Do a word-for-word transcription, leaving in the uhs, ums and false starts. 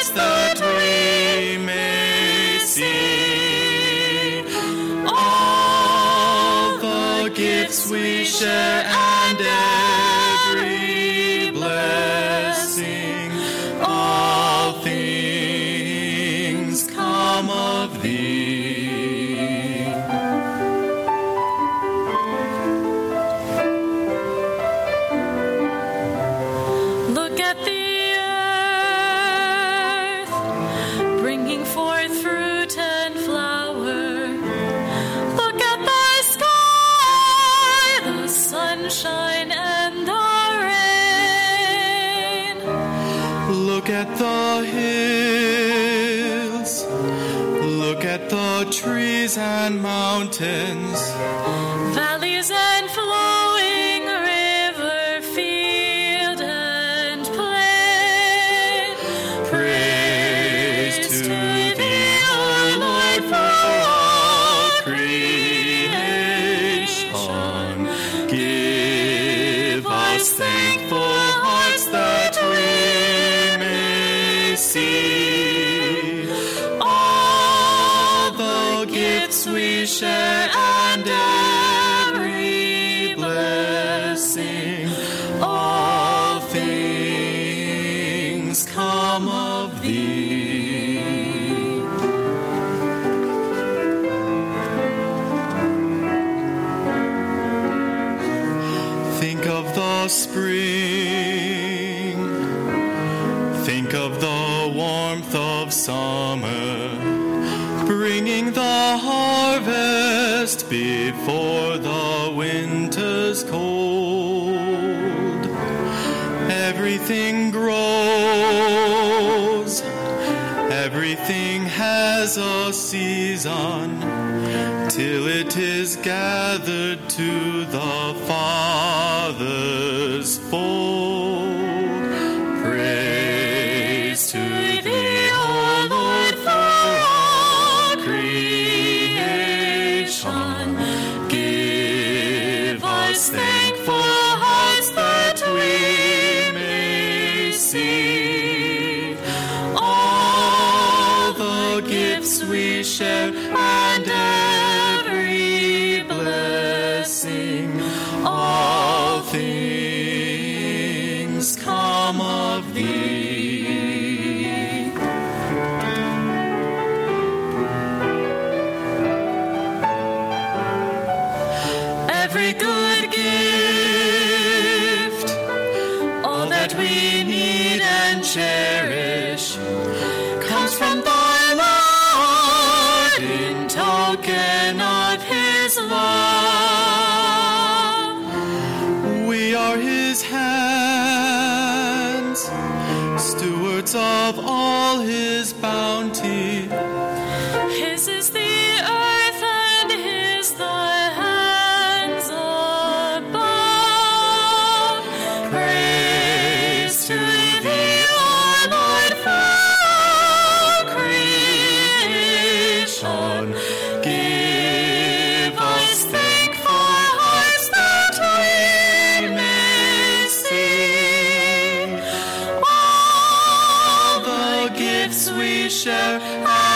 hearts that we may see all the gifts we share and every blessing. All things come of thee. Look at the earth, bringing forth fruit and flower. Look at the sky, the sunshine and the rain. Look at the hills, look at the trees and mountains, Valleys and flowing river, field and plain. praise to thee, O Lord, for all creation. Give us thankful hearts that we may see all the gifts we share and every blessing. All things come of thee. Think of the spring, think of the warmth of summer, bringing the harvest before the winter's cold. Everything grows, everything has a season, till it is gathered to the Father's fold. Praise to thee, O Lord, for all creation. Give us thankful hearts that we may see all the gifts we share and every blessing. All things come of thee. Every good gift, all that we need and cherish, comes from thy Lord in token of his love. We are his hands, stewards of all his bounty. His is the earth and his the hands above. Praise to thee, O Lord, for all creation. Give us thankful hearts that we may see all the gifts we share.